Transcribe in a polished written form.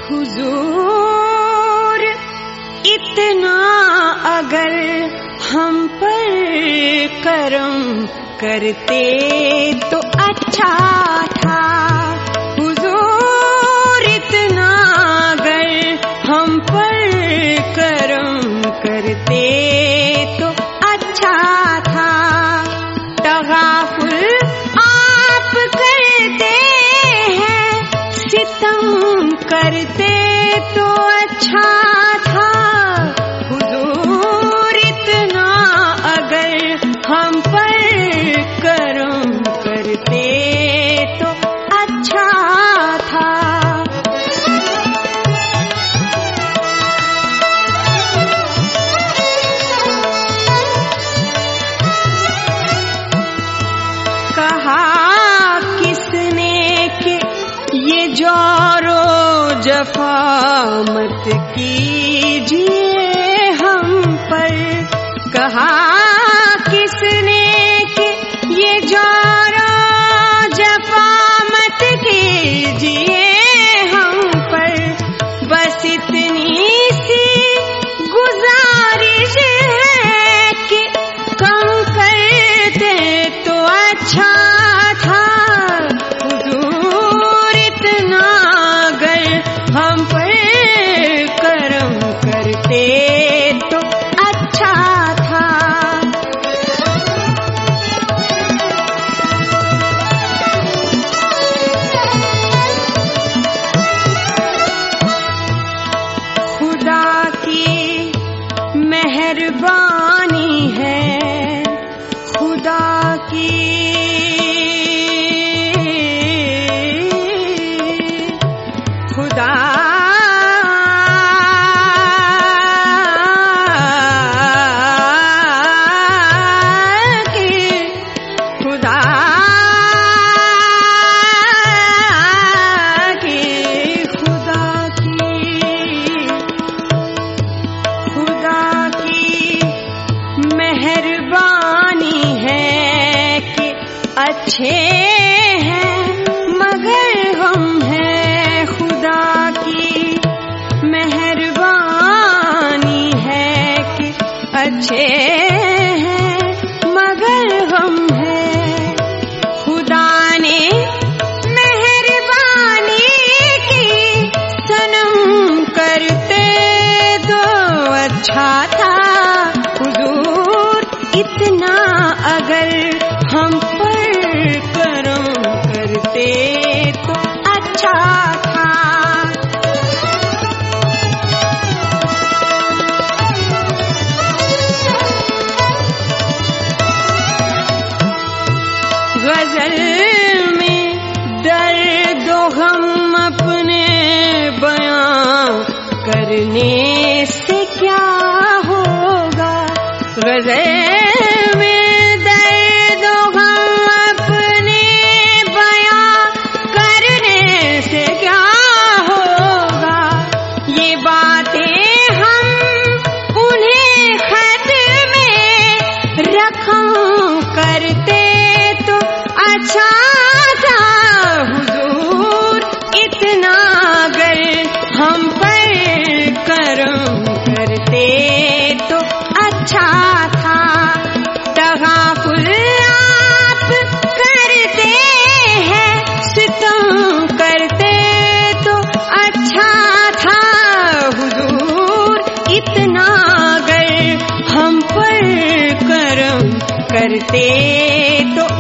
हुजूर इतना अगर हम पर करम करते तो अच्छा था। हुजूर इतना अगर हम पर करम करते तो अच्छा था। तगाफुल आप करते हैं, सितम करते तो अच्छा था। हुजूर इतना अगर हम पर करम करते तो अच्छा था। कहा किसने कि ये जोरो जफा मत कीजिए हम पर। कहा किसने कि ये जोरो जफा मत कीजिए हम पर। बस इतनी सी गुजारिश है कि कम करते तो अच्छा था। हुजूर इतना अगर हम पर करम करते तो अच्छा था। खुदा की मेहरबानी है, खुदा की खुदा की खुदा की खुदा की खुदा की मेहरबानी है कि अच्छे हैं मगर हम हैं। खुदा की मेहरबानी है कि अच्छे हैं मगर हम हैं। खुदा ने मेहरबानी की, सनम करते तो अच्छा था। हुजूर इतना अगर हम पर करम करते तो अच्छा था। गजल में दर्द गम अपने बयां करने से क्या होगा। गजल में दर्द गम अपने बयां करने से क्या होगा। ये बातें हम उन्हें खत में रखम करते तो अच्छा था। हुजूर इतना अगर हम पर करम करते तो अच्छा था। तगाफुल आप करते हैं, सितम करते तो अच्छा था। हुजूर इतना अगर हम पर करम करते तो